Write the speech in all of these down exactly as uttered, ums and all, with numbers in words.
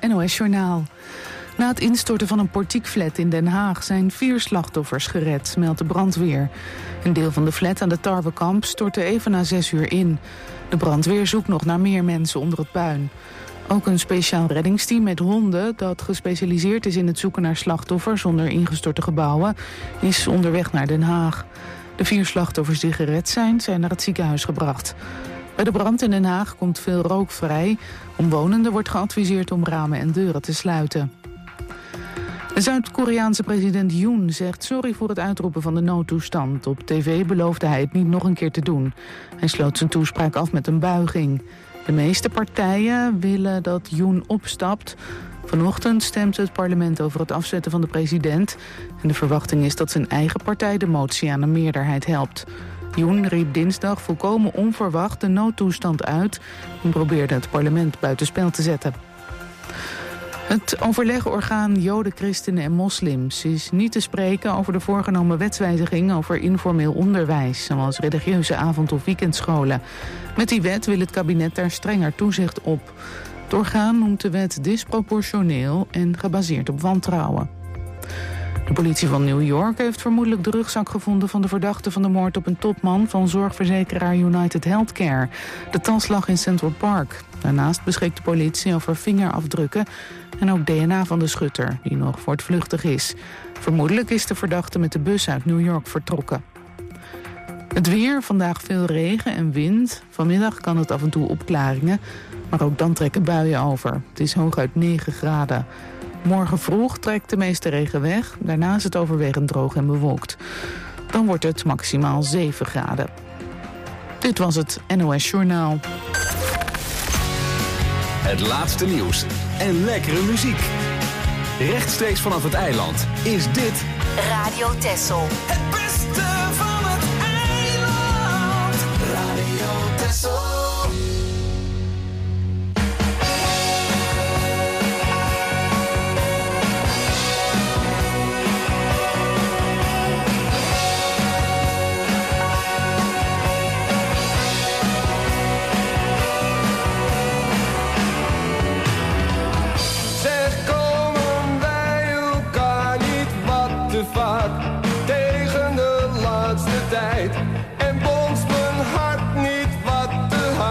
N O S-journaal. Na het instorten van een portiekflat in Den Haag zijn vier slachtoffers gered, meldt de brandweer. Een deel van de flat aan de Tarwekamp stortte even na zes uur in. De brandweer zoekt nog naar meer mensen onder het puin. Ook een speciaal reddingsteam met honden dat gespecialiseerd is in het zoeken naar slachtoffers onder ingestorte gebouwen is onderweg naar Den Haag. De vier slachtoffers die gered zijn, zijn naar het ziekenhuis gebracht. Bij de brand in Den Haag komt veel rook vrij. Omwonenden wordt geadviseerd om ramen en deuren te sluiten. De Zuid-Koreaanse president Yoon zegt sorry voor het uitroepen van de noodtoestand. Op tv beloofde hij het niet nog een keer te doen. Hij sloot zijn toespraak af met een buiging. De meeste partijen willen dat Yoon opstapt. Vanochtend stemt het parlement over het afzetten van de president. En de verwachting is dat zijn eigen partij de motie aan een meerderheid helpt. Yoon riep dinsdag volkomen onverwacht de noodtoestand uit en probeerde het parlement buitenspel te zetten. Het overlegorgaan Joden, Christenen en Moslims is niet te spreken over de voorgenomen wetswijziging over informeel onderwijs, zoals religieuze avond- of weekendscholen. Met die wet wil het kabinet daar strenger toezicht op. Het orgaan noemt de wet disproportioneel en gebaseerd op wantrouwen. De politie van New York heeft vermoedelijk de rugzak gevonden van de verdachte van de moord op een topman van zorgverzekeraar United Healthcare. De tas lag in Central Park. Daarnaast beschikt de politie over vingerafdrukken en ook D N A van de schutter, die nog voortvluchtig is. Vermoedelijk is de verdachte met de bus uit New York vertrokken. Het weer, vandaag veel regen en wind. Vanmiddag kan het af en toe opklaringen, maar ook dan trekken buien over. Het is hooguit negen graden. Morgen vroeg trekt de meeste regen weg. Daarna is het overwegend droog en bewolkt. Dan wordt het maximaal zeven graden. Dit was het N O S-journaal. Het laatste nieuws en lekkere muziek. Rechtstreeks vanaf het eiland is dit Radio Texel. Het beste van het eiland. Radio Texel. Tegen de laatste tijd. En bonst mijn hart niet wat te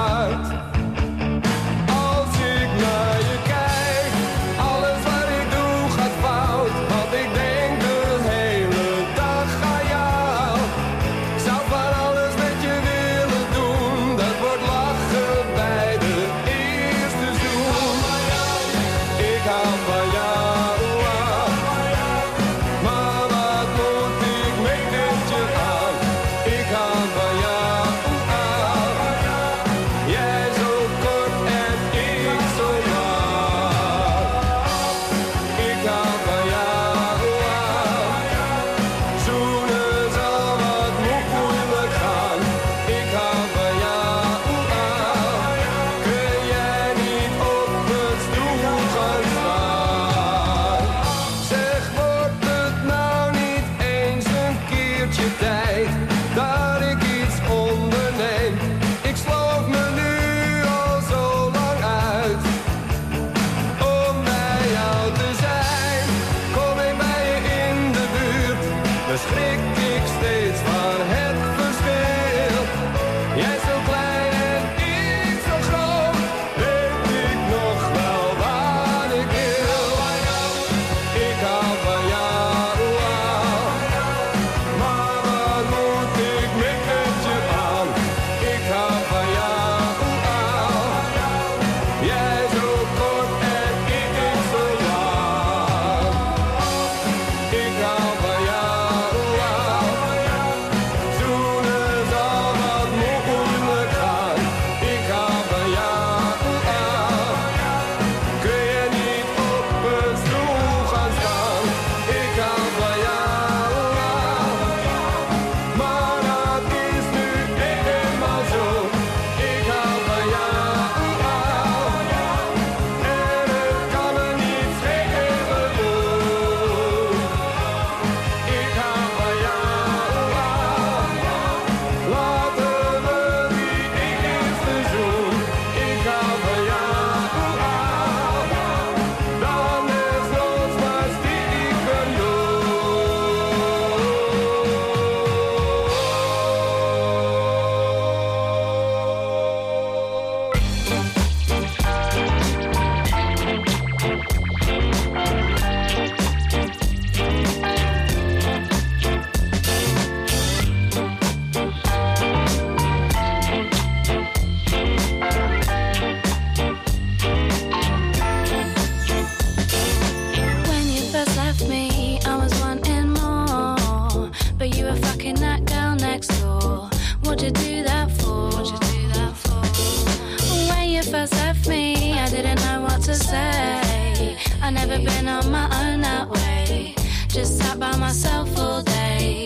I never been on my own that way. Just sat by myself all day.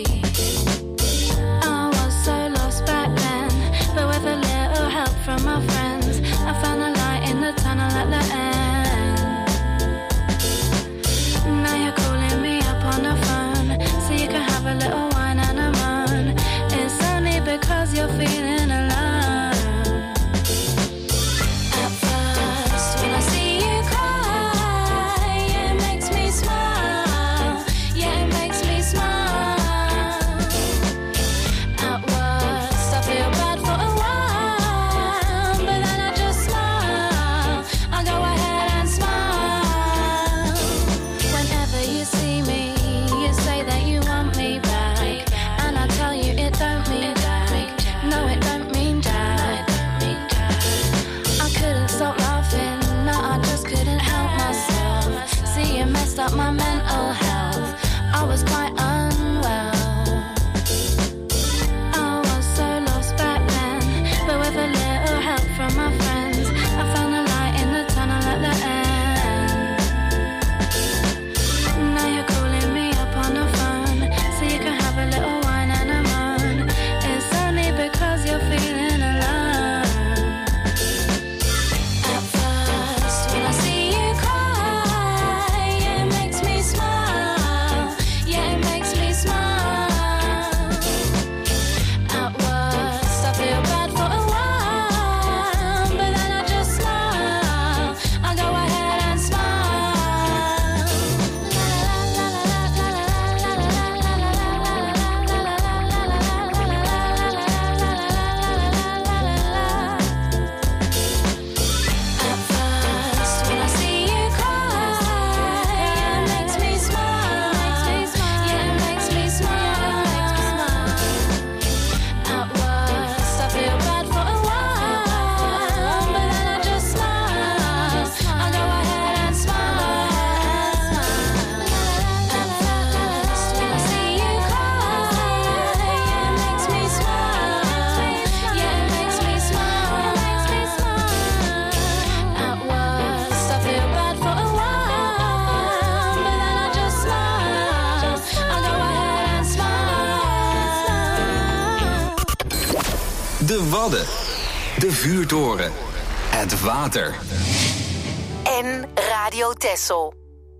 I was so lost back then, but with a little help from my friends, I found a light in the tunnel at the end. Now you're calling me up on the phone, so you can have a little wine and a moan. It's only because you're feeling alone. At first, when I see you cry, it makes me smile. Yeah, it makes me smile. At worst, I feel bad for a while, but then I just smile. I go ahead and smile. Whenever you see me, you say that you want me back, and I tell you it don't mean that. No, it don't mean that. I couldn't stop laughing, no, I just couldn't help myself. See, you messed up my mental health. I was quite unwell. I was so lost back then, but with a little help from my friends, I found a light in the tunnel at the end. Now you're calling me up on the phone, so you can have a little wine and a moan. It's only because you're feeling alone. At first, when I see you cry, it makes me smile. Yeah, it makes me smile. At worst, I feel bad for a while, but then I just smile. I go ahead and smile. At first, when I see you cry, it makes me smile. Yeah, it makes me smile. At worst, I feel bad for a while, but then I just smile. I go ahead and smile. At first, when I see you cry, it makes me smile. Yeah, it makes me smile. At worst, I feel bad for a while, but then I just smile. I go ahead and smile. De Wadden. De Vuurtoren. Het water. En Radio Texel.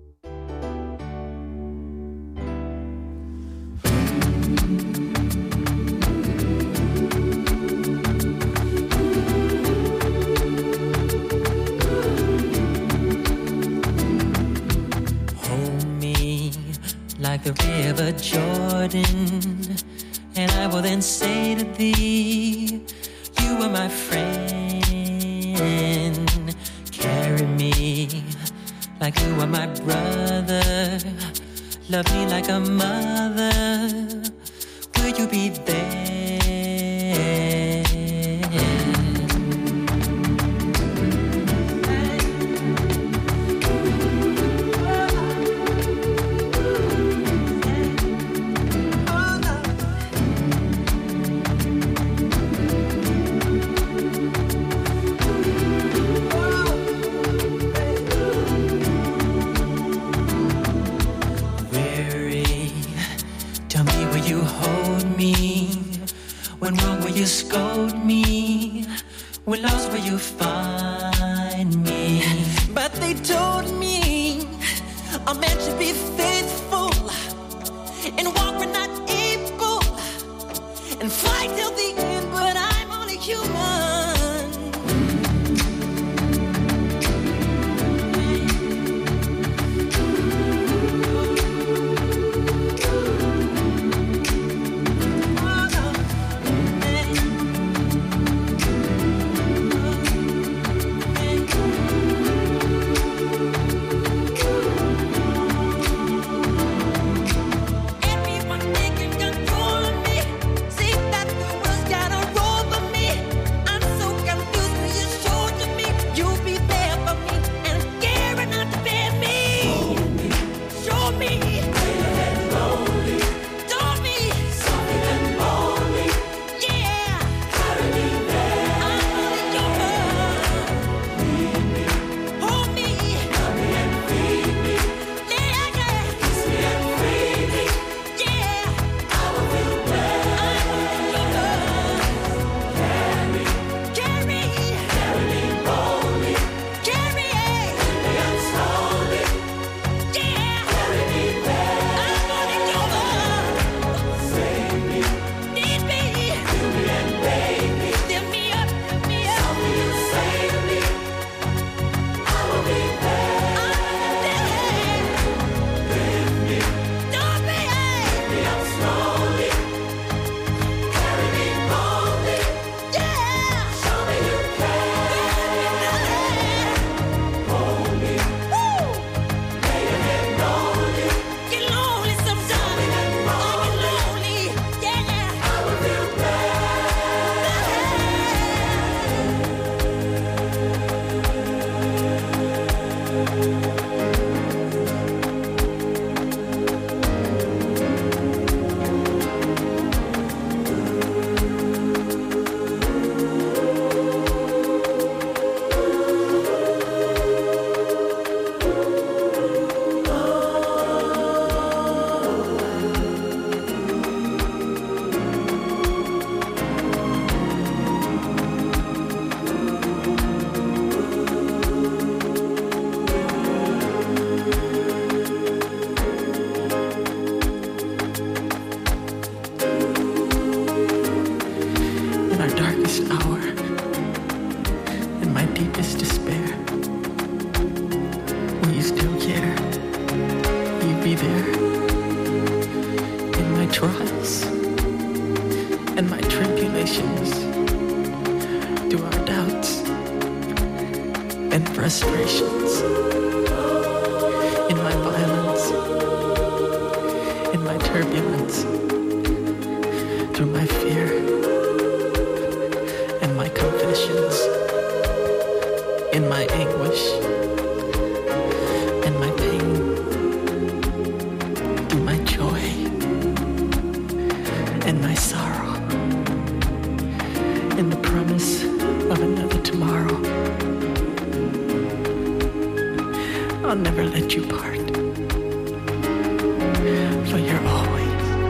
Hold me like the river Jordan, and I will then say to thee, you are my friend. Carry me like you are my brother. Love me like a mother. Will you be there? Weary, tell me, will you hold me? When wrong, will you scold me? When lost, will you find me? But they told me a man should be faithful and walk when not able and fight till the end, but I'm only human. Everyone taking control of me. See that the world Savior in my trials and my tribulations, through our doubts and frustrations, in my violence, in my turbulence, through my fear and my confessions, in my anguish and my pain, through my joy and my sorrow, in the promise of another tomorrow. I'll never let you part, for you're always.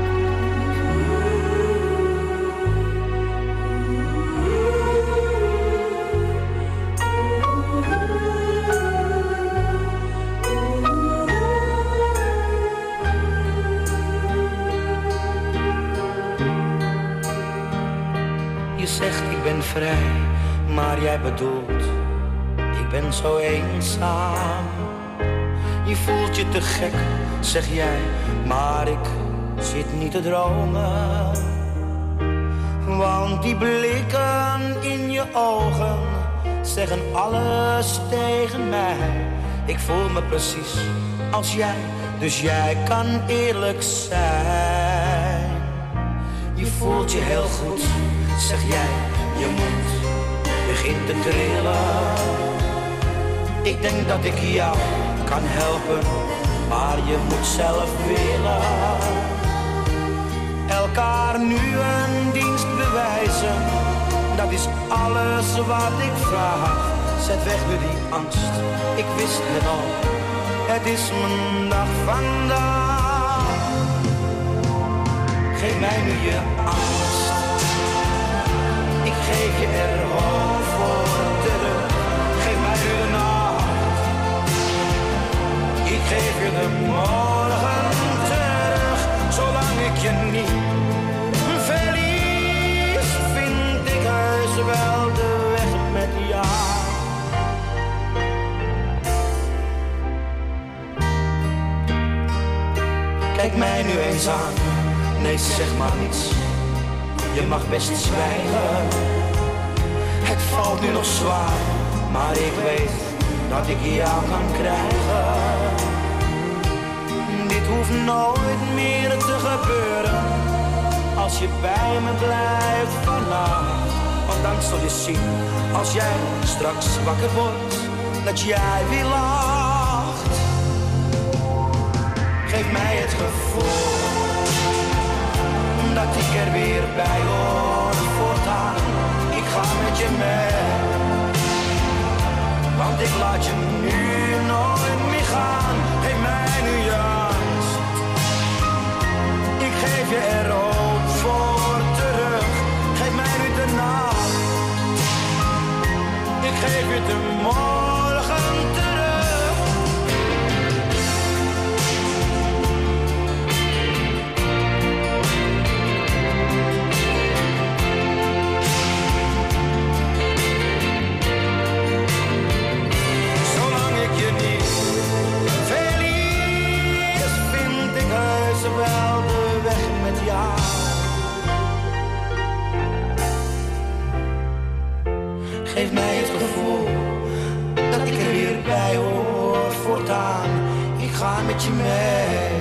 Je zegt ik ben vrij, maar jij bedoelt ik ben zo eenzaam. Je voelt je te gek, zeg jij, maar ik zit niet te dromen. Want die blikken in je ogen zeggen alles tegen mij. Ik voel me precies als jij, dus jij kan eerlijk zijn. Je voelt je heel goed, zeg jij, je mond begint te trillen. Ik denk dat ik jou kan helpen, maar je moet zelf willen. Elkaar nu een dienst bewijzen, dat is alles wat ik vraag. Zet weg nu die angst, ik wist het al, het is mijn dag vandaag. Geef mij nu je angst, ik geef je er hoop voor terug. Geef mij nu de nacht, ik geef je de morgen terug. Zolang ik je niet verlies, vind ik heus wel de weg met jou. Kijk mij nu eens aan, nee zeg maar niets, je mag best zwijgen. Het valt nu nog zwaar, maar ik weet dat ik jou kan krijgen. Dit hoeft nooit meer te gebeuren, als je bij me blijft vannacht. Want dan zul je zien, als jij straks wakker wordt, dat jij weer lacht. Geef mij het gevoel dat ik er weer bij hoor voortaan. Ik ga met je mee, want ik laat je nu nooit meer gaan. Geef mij nu je angst, ik geef je er hoop voor terug. Geef mij nu de nacht, ik geef je de morgen terug. Wel de weg met jou. Geef mij het gevoel dat ik er weer bij hoor voortaan. Ik ga met je mee,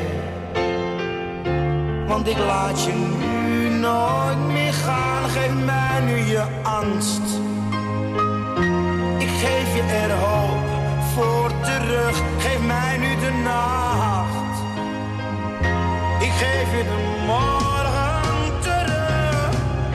want ik laat je nu nooit meer gaan. Geef mij nu je angst, ik geef je er hoop voor terug. Geef mij nu de nacht, ik geef je de morgen terug.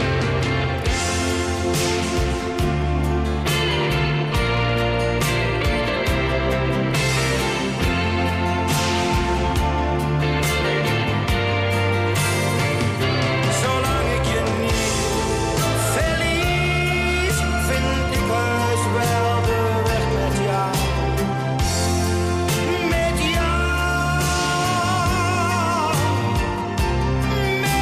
Zolang ik je niet verlies, vind ik heus wel de weg met jou. Met jou.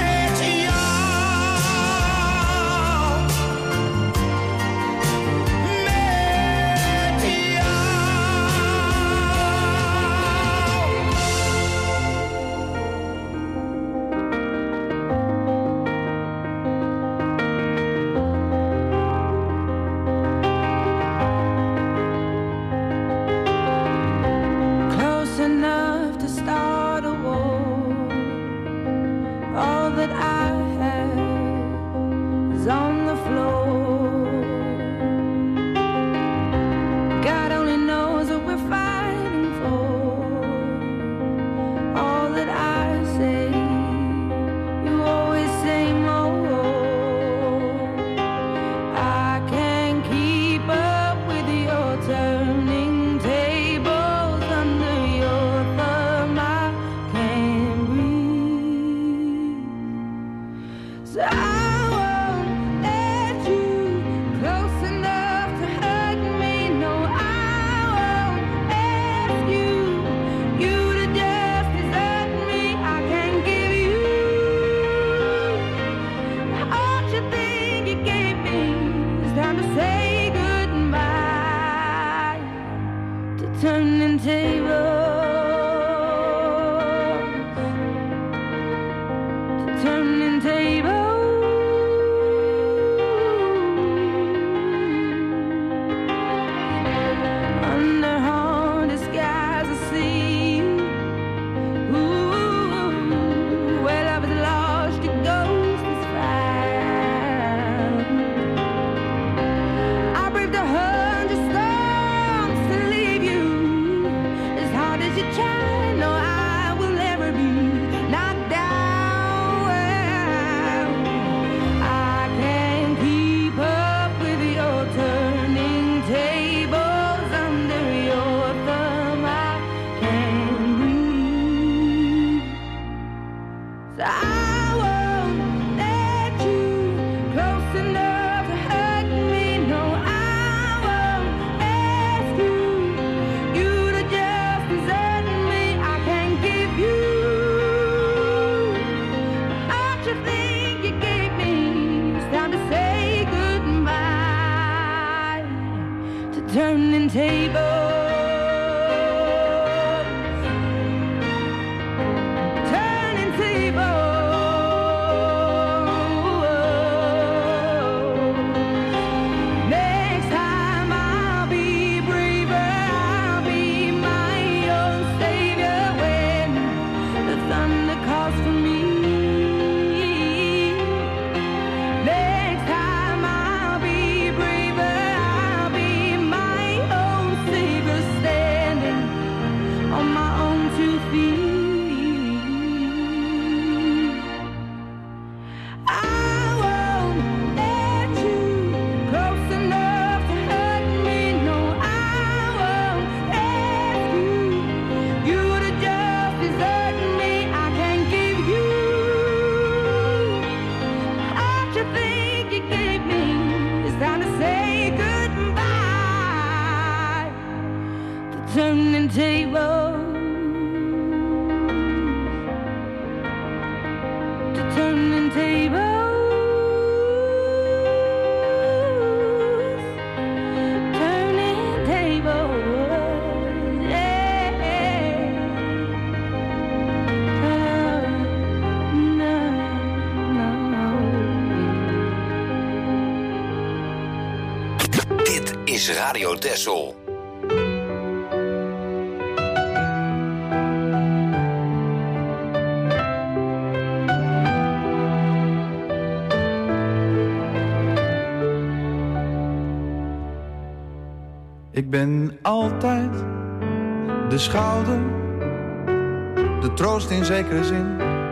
hard as you try, no, I will never be knocked down. I can't keep up with your turning tables under your thumb. I can't breathe. So I won't let you close enough to hurt me. No, I won't ask you, you to just desert me. I can't give you what you think you gave me. It's time to say goodbye to turning tables. Turning tables. Next time I'll be braver, I'll be my own savior when the thunder calls for me. Next time I'll be braver, I'll be my own savior, standing on my own two feet. I won't let you close enough to hurt me. No, I won't ask you, you to just desert me. I can't give you what you think you gave me. It's time to say goodbye to turning tables. To turning tables. Turning tables. Yeah. No, no, no. Dit is Radio Texel. Ik ben altijd de schouder, de troost in zekere zin.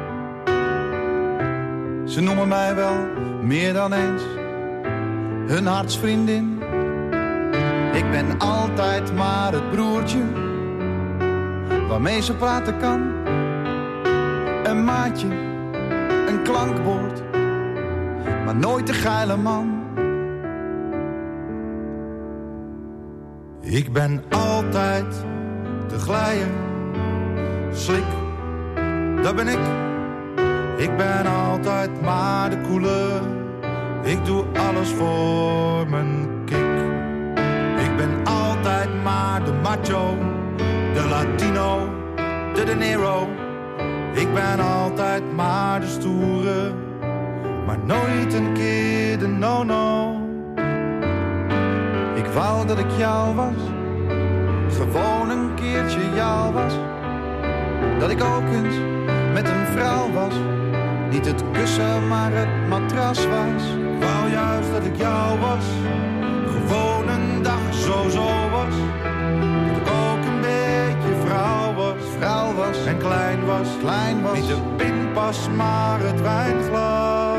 Ze noemen mij wel meer dan eens hun hartsvriendin. Ik ben altijd maar het broertje waarmee ze praten kan. Een maatje, een klankbord, maar nooit de geile man. Ik ben altijd de glijer, slik, dat ben ik. Ik ben altijd maar de koele, ik doe alles voor mijn kick. Ik ben altijd maar de macho, de Latino, de De Niro. Ik ben altijd maar de stoere, maar nooit een keer de no-no. Ik wou dat ik jou was, gewoon een keertje jou was. Dat ik ook eens met een vrouw was, niet het kussen maar het matras was. Ik wou juist dat ik jou was, gewoon een dag zo-zo was. Dat ik ook een beetje vrouw was, vrouw was en klein was, klein was. Niet de pinpas maar het wijnglas.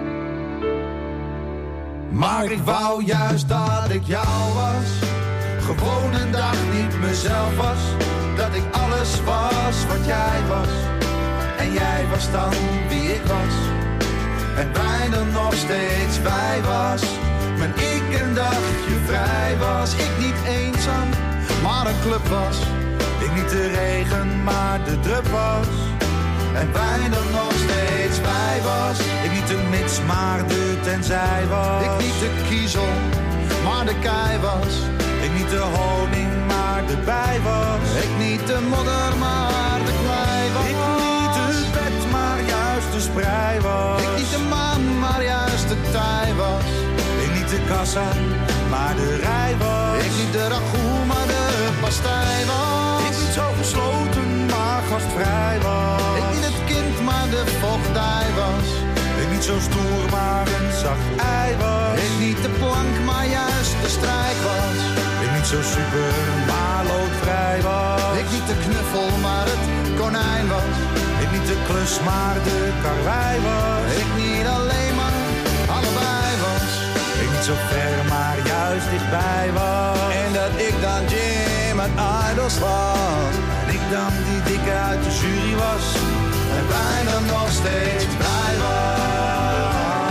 Maar ik wou juist dat ik jou was, gewoon een dag niet mezelf was. Dat ik alles was wat jij was, en jij was dan wie ik was. En bijna nog steeds wij was, maar ik een dagje vrij was. Ik niet eenzaam, maar een club was. Ik niet de regen, maar de drup was. En bijna nog steeds wij was. Ik niet de mits, maar de tenzij was. Ik niet de kiezel, maar de kei was. Ik niet de honing, maar de bij was. Ik niet de modder, maar de klei was. Ik niet het bed, maar juist de sprei was. Ik niet de maan, maar juist de tij was. Ik niet de kassa, maar de rij was. Ik niet de ragout, maar de pastei was. Ik niet zo gesloten, maar gastvrij was. Ik niet het kind, maar de vochtdij was. Ik niet zo stoer, maar een zacht ei was. Ik niet de plank, maar juist de strijk was. Ik niet zo super, maar loodvrij was. Ik niet de knuffel, maar het konijn was. Ik niet de klus, maar de karwei was. Ik niet alleen, maar allebei was. Ik niet zo ver, maar juist dichtbij was. En dat ik dan Jim uit Idols was. En ik dan die dikke uit de jury was. En bijna nog steeds blij was.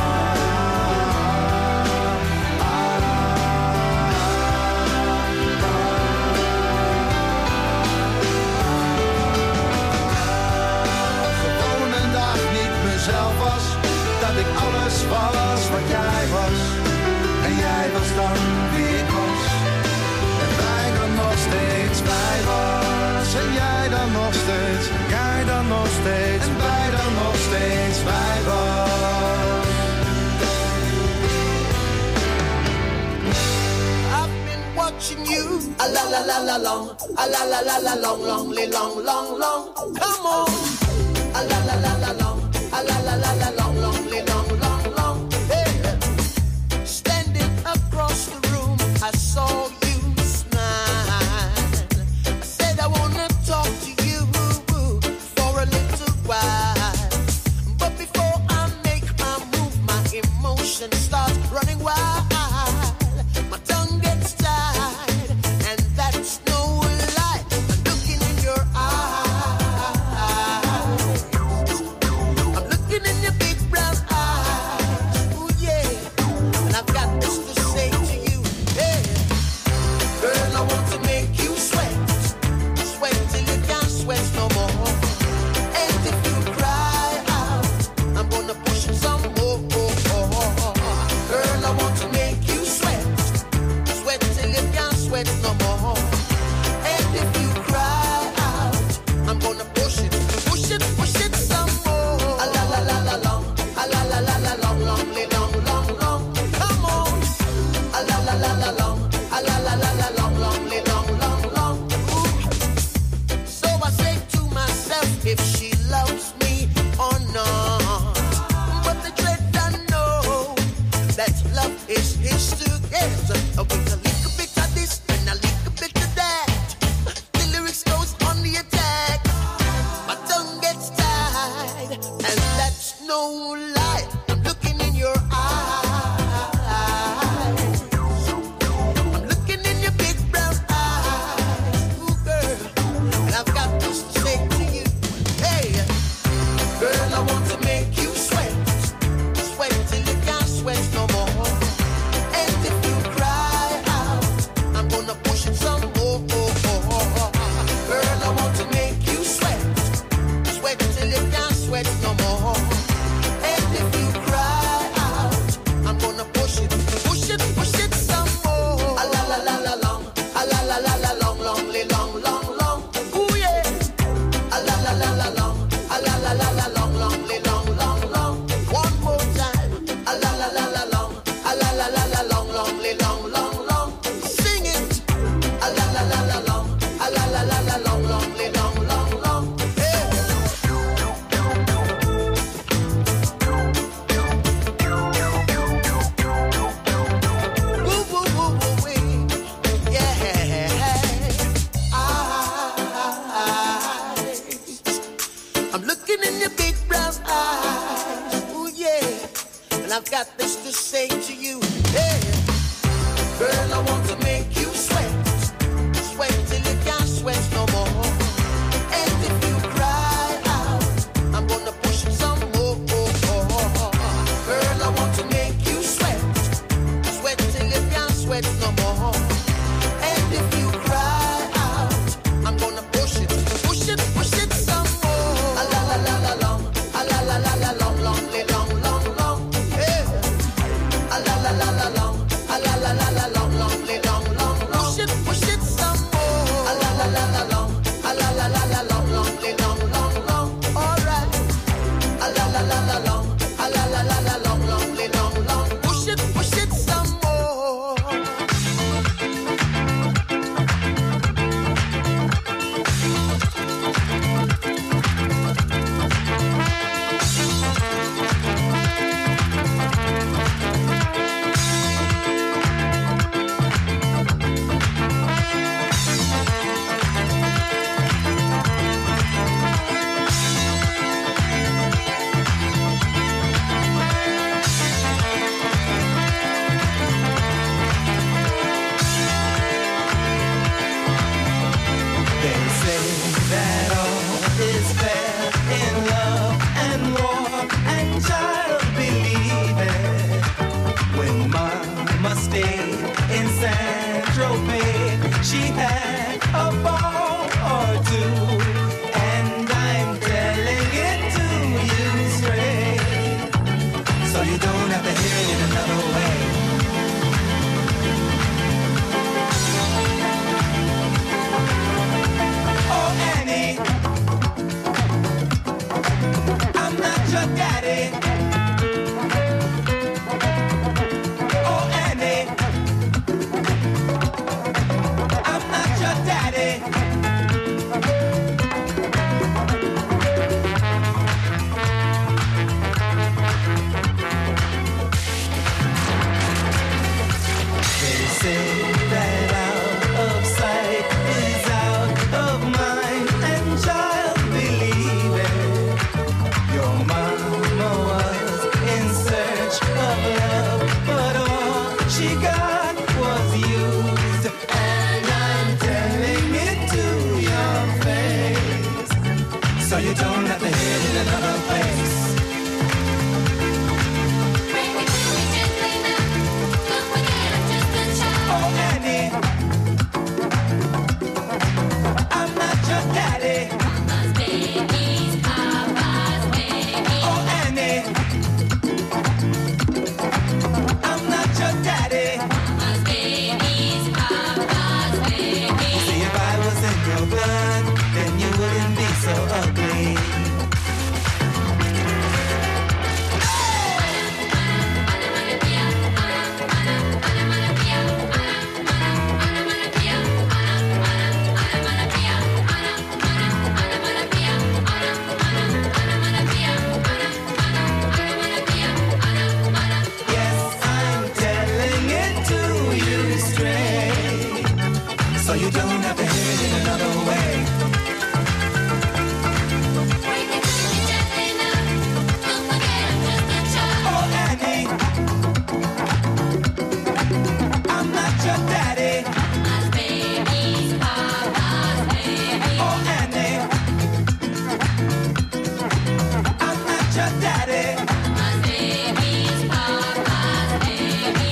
Zelf was, dat ik alles was wat jij was. En jij was dan wie ik was. En wij dan nog steeds bij was. En jij dan nog steeds, jij dan nog steeds. En wij dan nog steeds bij was. I've been watching you, a la la la la long, a la la la la long, long, long, long, long. Come on, a la la la la long. A la la la la long, long, long, long, long. Hey, standing across the room, I saw you smile. I said I wanna talk to you for a little while, but before I make my move, my emotions start running wild. My tongue gets tied, and that's no lie. I'm looking in your eyes. In your big brown eyes, ooh yeah, and I've got this to say to you, hey, girl, I want to make you sweat, sweat till you can't sweat no more, and if you cry out, I'm gonna push it some more, girl, I want to make you sweat, sweat till you can't sweat no more, and if you cry out, I'm gonna push it, push it, push it some more. A la la la la long, a la la la la long, long, long, long, long. Come on, a la la la la long, a la la la la long, long, long, long, long. Ooh. So I say to myself, if she loves me or not, but the dread I know that love is his to get. With a little bit of this and a little bit of that, the lyrics goes on the attack. My tongue gets tied, and that's no lie. I'm looking in your eyes. I'm looking in your big brown eyes, ooh girl. And I've got this to say to you, hey, girl, I want to make you sweat, sweat till you can't sweat no more. And if you cry out, I'm gonna push it some more. Girl, I want to make you sweat, sweat till you can't sweat no more. And if you cry out, I'm gonna push it, push it, push it some more. A la la la la long, a la la la la long, long, long, long, long. Ooh yeah. A la la la la long, a la la la la long, long, long, long, long. One more time. A la la la la long, a la la la la long, long, long, long, long. Sing it. A la la la la long, a la la la la long, long, long, long, long. Hey. Woo, woo, woo, woo, wee. Yeah. Eyes. I'm looking in your big brown eyes. Ooh, yeah. And I've got this to say to you. Hey. Girl, I want to make you sweat, sweat till you can't sweat no more. And if you cry out, I'm gonna push it some more. Girl, I want to make you sweat, sweat till you can't sweat no more. And if you cry out, I'm gonna push it, push it, push it some more. A la la la la long, a la la la la long, long, long, long, long. Yeah. A la la la la long, a la la la la long, long, long, long. so you don't have to hit in another place. Oh, Annie, I'm not your daddy. Mama's baby's Papa's baby. Oh, Annie, I'm not your daddy. Mama's baby's Papa's baby. See, if I was in your blood, then you wouldn't be so ugly. Yes, I'm telling it to you straight, so you don't have to hear it in another way. Oh, Annie, I'm not your daddy. Mama's baby's Papa's baby. Oh, Annie, I'm not your daddy. Mama's baby's Papa's baby.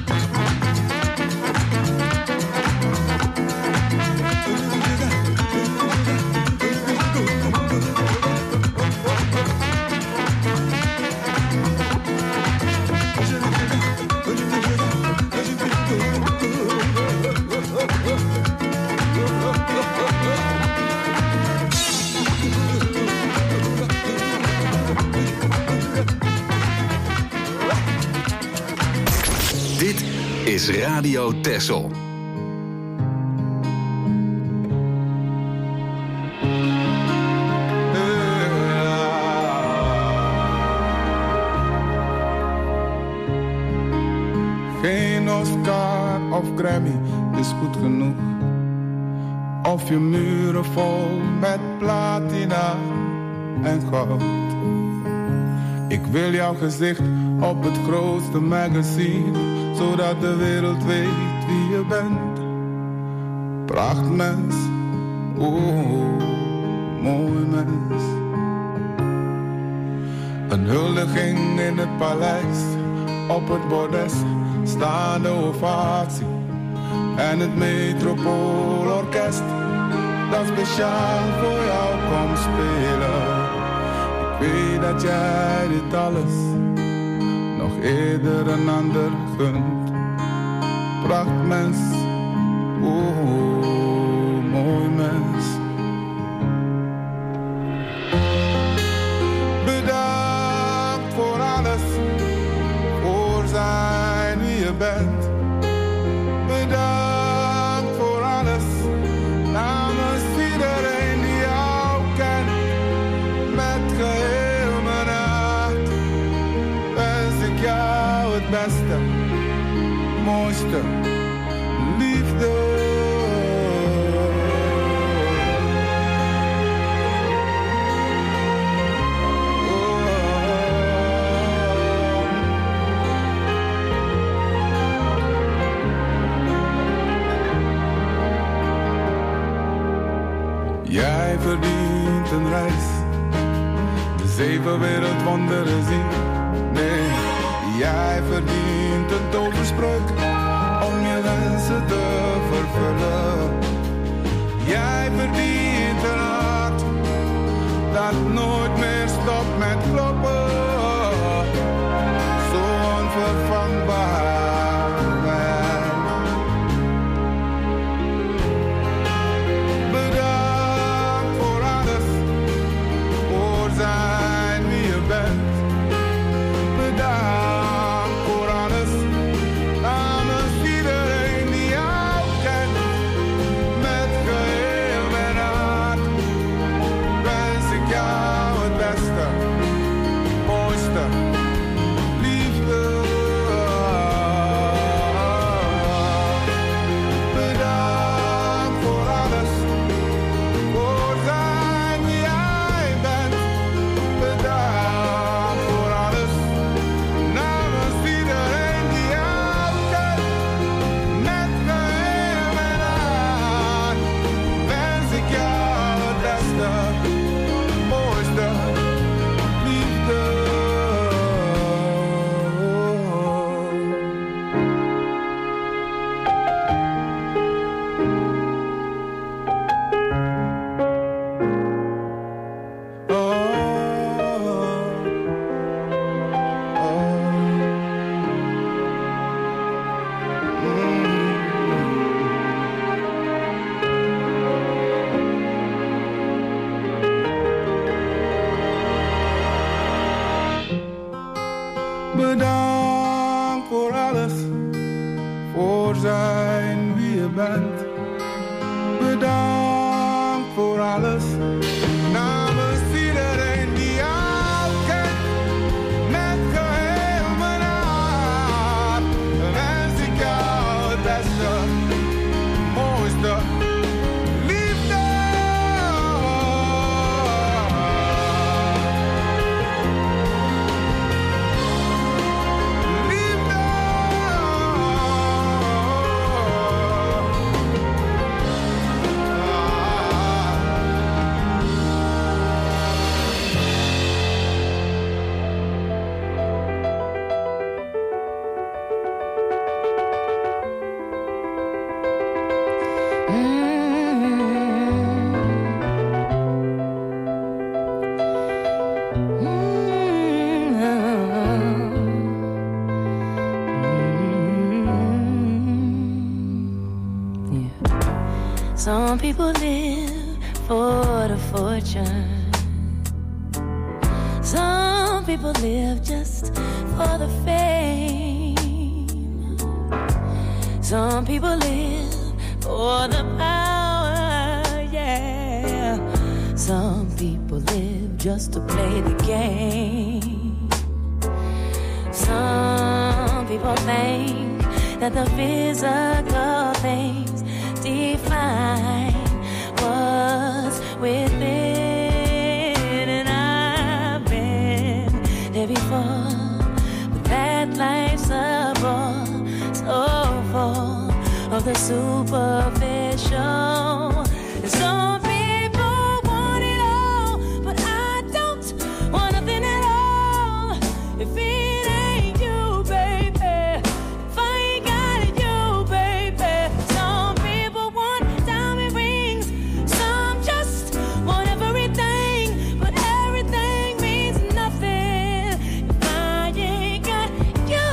Dit is Radio Texel. Geen Oscar of Grammy is goed genoeg. Of je muren vol met platina en goud. Ik wil jouw gezicht op het grootste magazine, zodat de wereld weet wie je bent. Prachtmens, oh, mooi mens. Een huldiging in het paleis, op het bordes staande ovatie. En het Metropoolorkest dat speciaal voor jou komt spelen. Ik weet dat jij dit alles nog eerder een ander gunt. Prachtmens, oh, mooi mens. Bedankt voor alles, voor zijn wie je bent. Bedankt voor alles, namens iedereen die jou kent. Met geheel mijn hart wens ik jou het beste, mooiste, liefde. Jij verdient een reis, de zeven wereldwonderen zien. Nee, jij verdient een toverspreuk om je wensen te vervullen. Jij verdient een hart dat nooit meer stopt met kloppen. Zo onvervangbaar. Bedankt voor alles, voor zijn wie je bent. Bedankt voor alles, namens iedereen die jou kent. Met geheel mijn hart wens ik jou het beste, mooiste. Some people live for the fortune. Some people live just for the fame. Some people live for the power, yeah. Some people live just to play the game. Some people think that the physical things define what's within, and I've been there before, but that life's a bore so full of the superficial. And some people want it all, but I don't want nothing at all. If it ain't you, baby, if I ain't got it, you, baby. Some people want diamond rings, some just want everything, but everything means nothing if I ain't got you.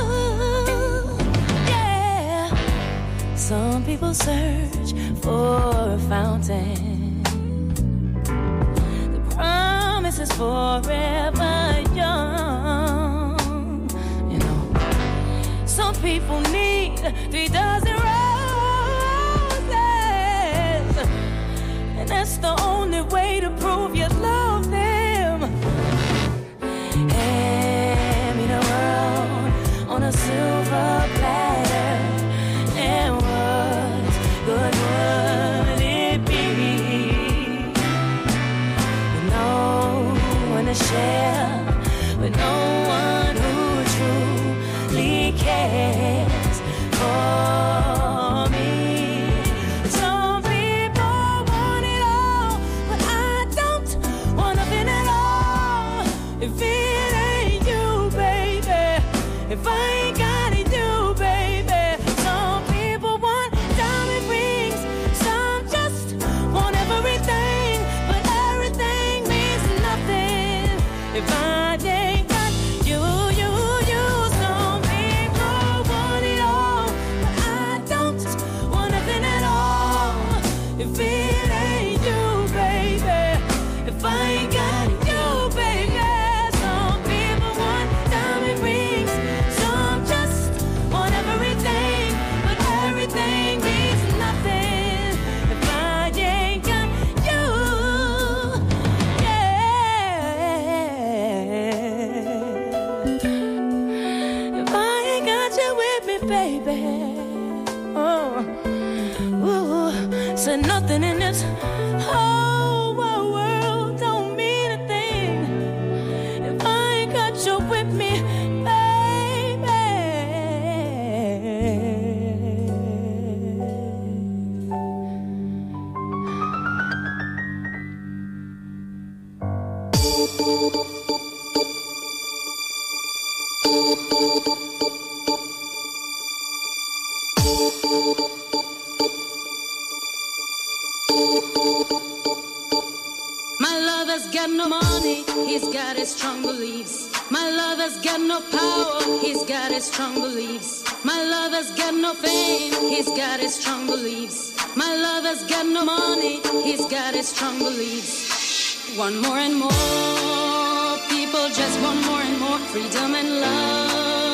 Yeah. Some people search for a fountain. The promise is forever young. You know, some people need three dozen roses, and that's the only way to prove you love them. Hand me the world on a silver platter, and what good would it be with no one to share, with no one who truly cares for me? Some people want it all, but I don't want nothing at all. If it ain't you, baby, if I ain't got it, you, baby. Some people want diamond rings, some just want everything, but everything means nothing if I ain't got you, you, you. Some people want it all, but I don't want nothing at all. If it ain't you, baby, if I ain't got you, baby. Some people want diamond rings, some just want everything, but everything means nothing if I ain't got you. Yeah. If I ain't got you with me, baby. Oh, ooh, said nothing in this whole wide world don't mean a thing if I ain't got you with me, baby. My lover's got no money, he's got his strong beliefs. My lover's got no power, he's got his strong beliefs. My lover's got no fame, he's got his strong beliefs. My lover's got no money, he's got his strong beliefs. Want more and more, people just want more and more freedom and love.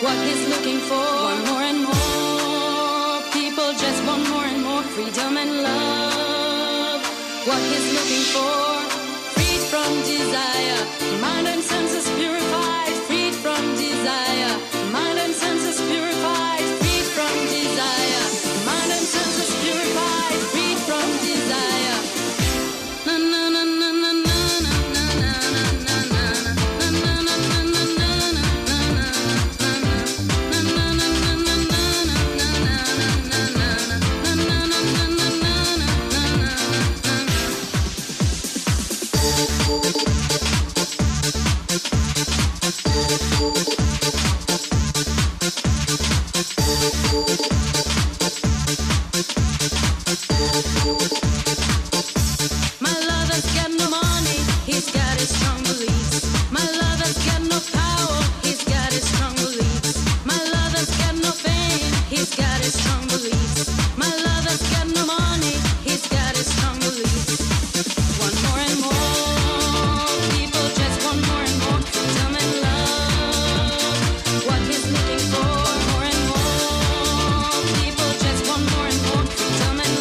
what he's looking for. Want more and more. People just want more and more freedom and love. What he's looking for. Freed from desire. Mind and senses purified. Freed from desire. Mind and senses purified. Freed from desire. Mind and senses purified. Freed from desire. Na na na na na na na na na na na na na na My lover's got no money, he's got his strong beliefs. My lover's got no power, he's got his strong beliefs. My lover's got no fame, he's got his strong beliefs. My lover's got no money, he's got his strong beliefs. Want more and more, people just want more and more freedom and love. What he's looking for, more and more, people just want more and more freedom and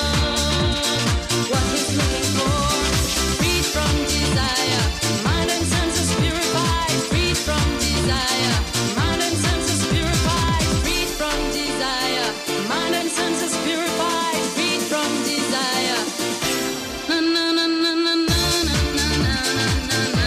love. What he's looking for, freed from desire, mind and senses purified, freed from desire, mind and senses purified, freed from desire, mind and senses purified, freed from desire. Na na na na na na na na na na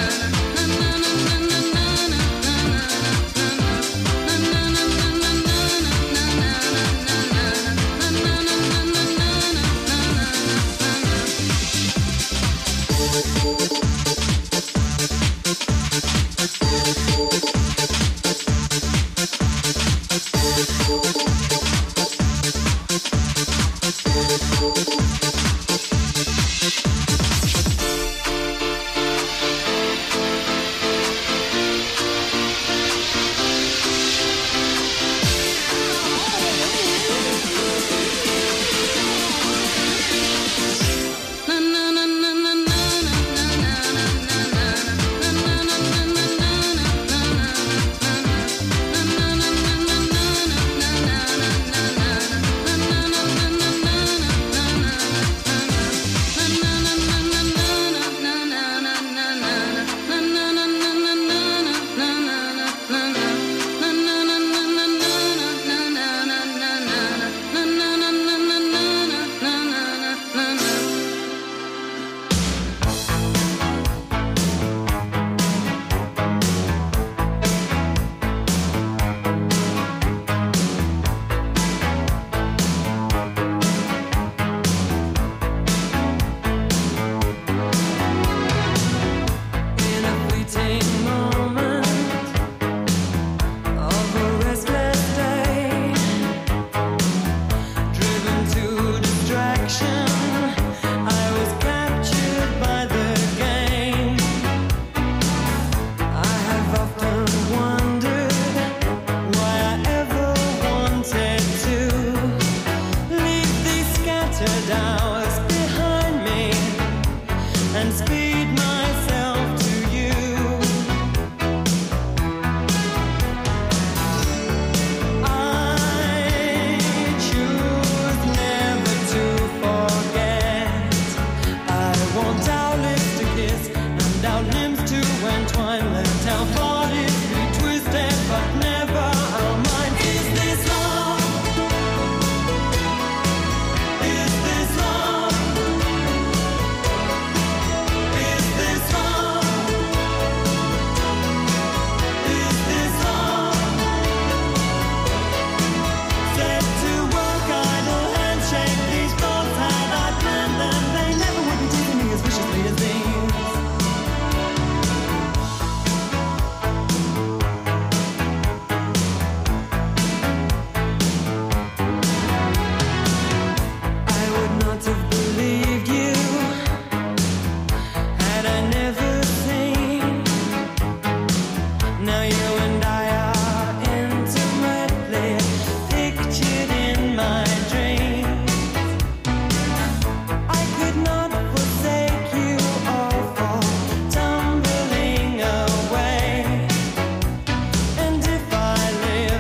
live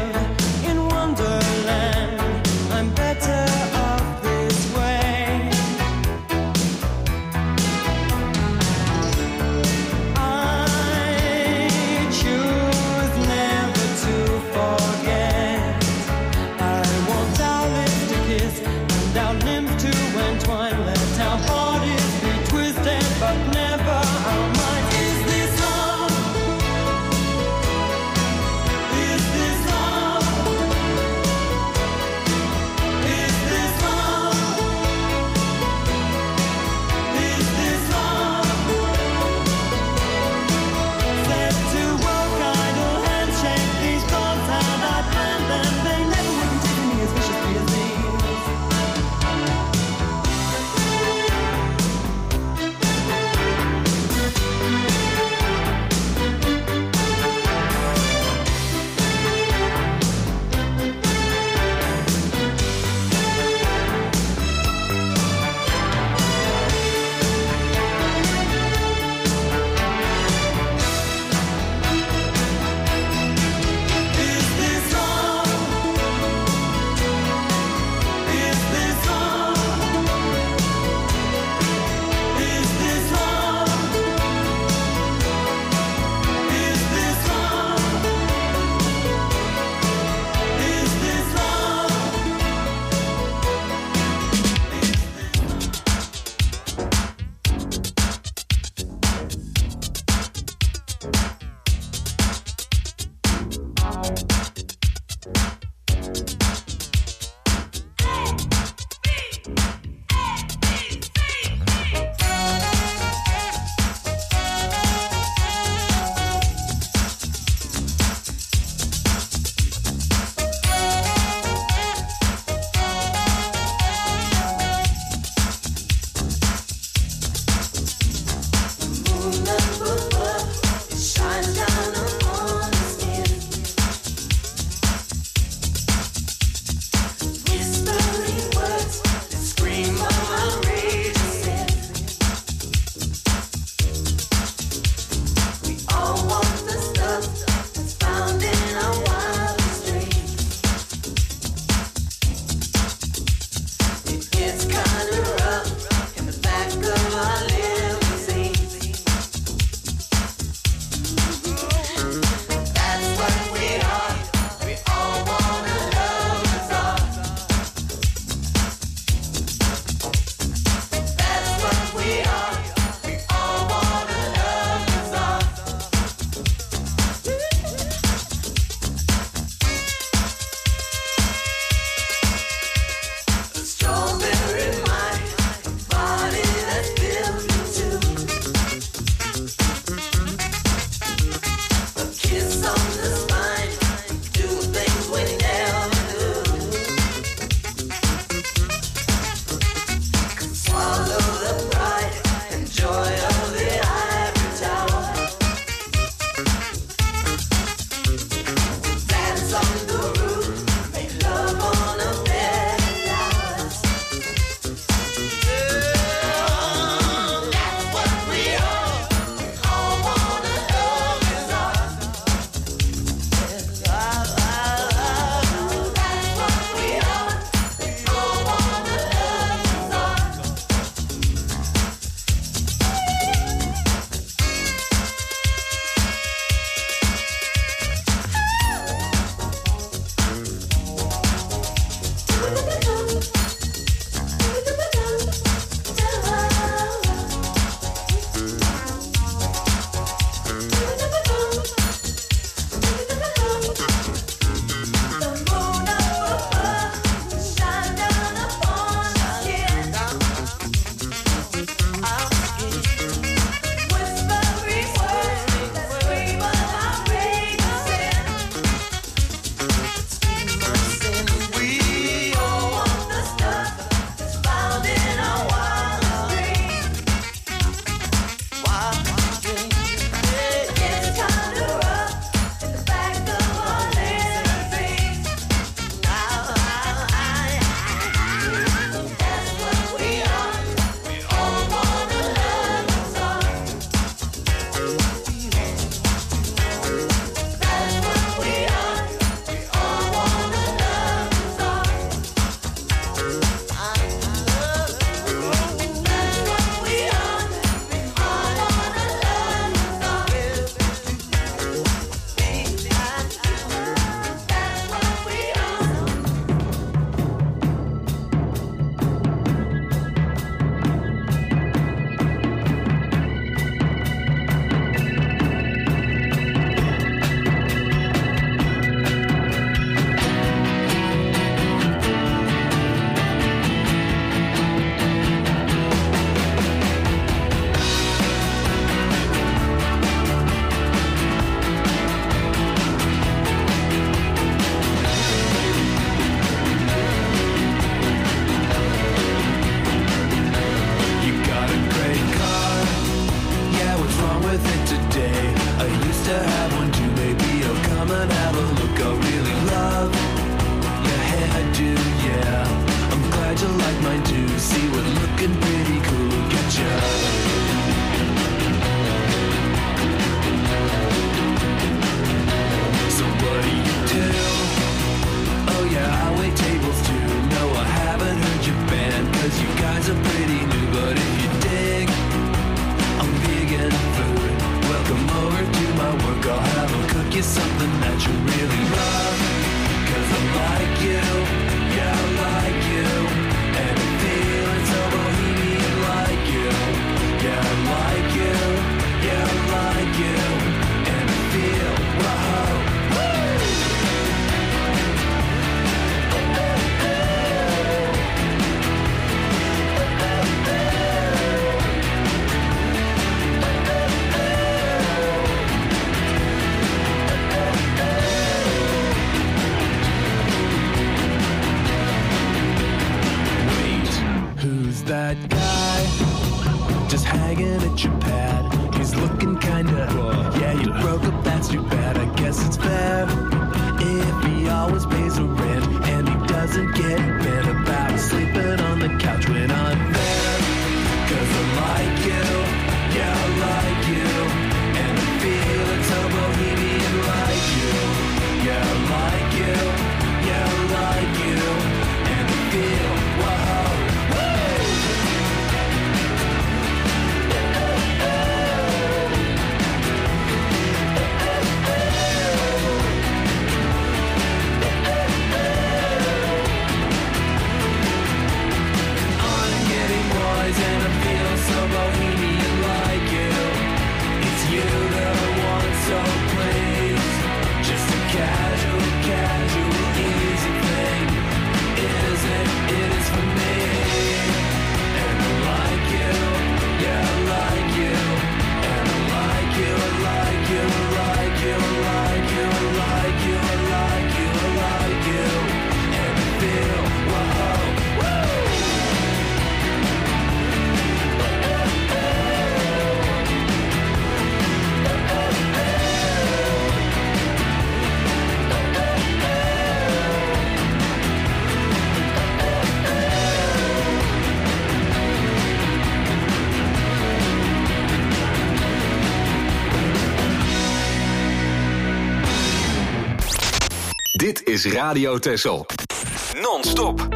Dit is Radio Texel. Non-stop.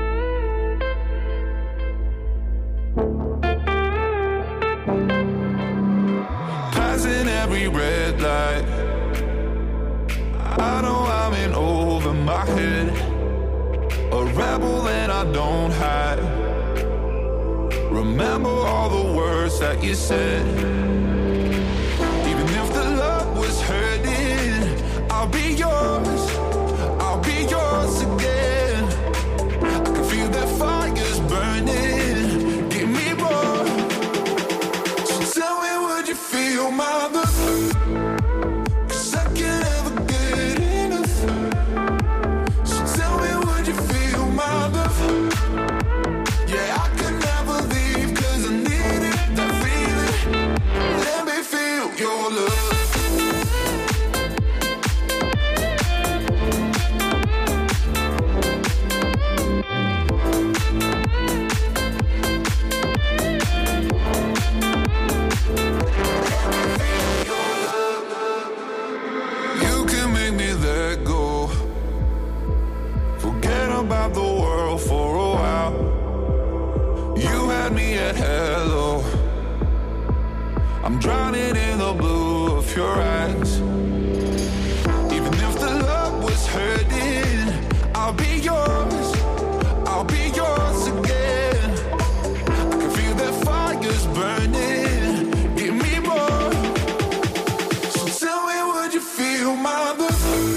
Passing every red light, I know I'm in over my head, a rebel and I don't hide. Remember all the words that you said. Even if the love was hurting, I'll be yours, I'll be yours again. I can feel that fire's burning, give me more. So tell me, would you feel my love? About the world for a while. You had me at hello. I'm drowning in the blue of your eyes. Even if the love was hurting, I'll be yours, I'll be yours again. I can feel that fire's burning, give me more. So tell me, would you feel my love?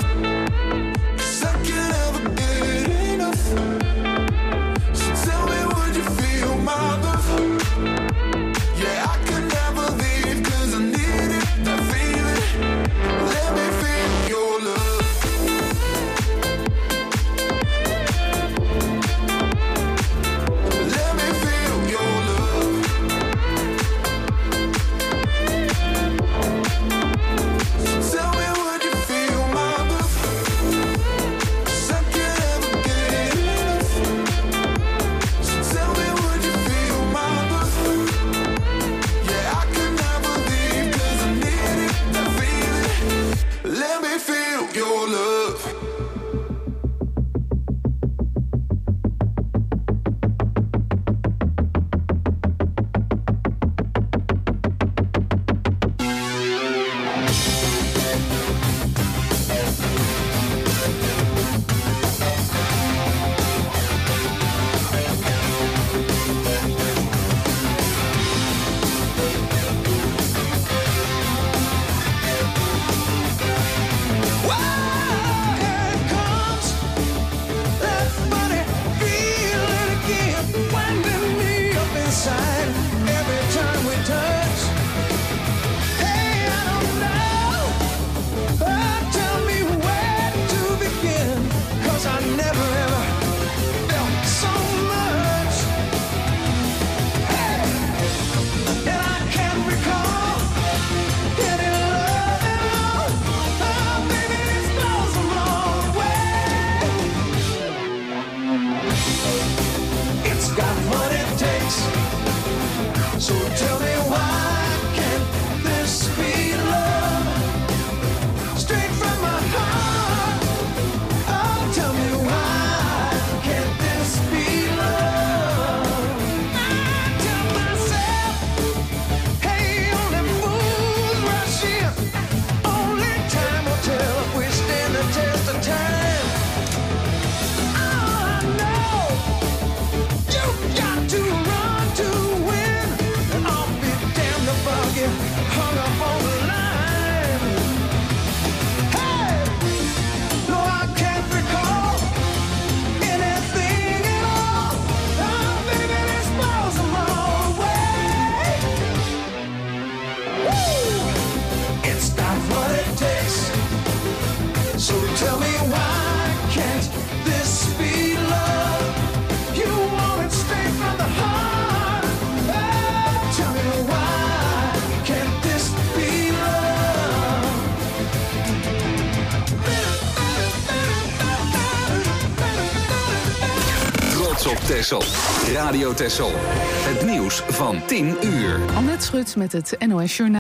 Op Texel. Radio Texel. Het nieuws van tien uur. Annette Schut met het N O S Journaal.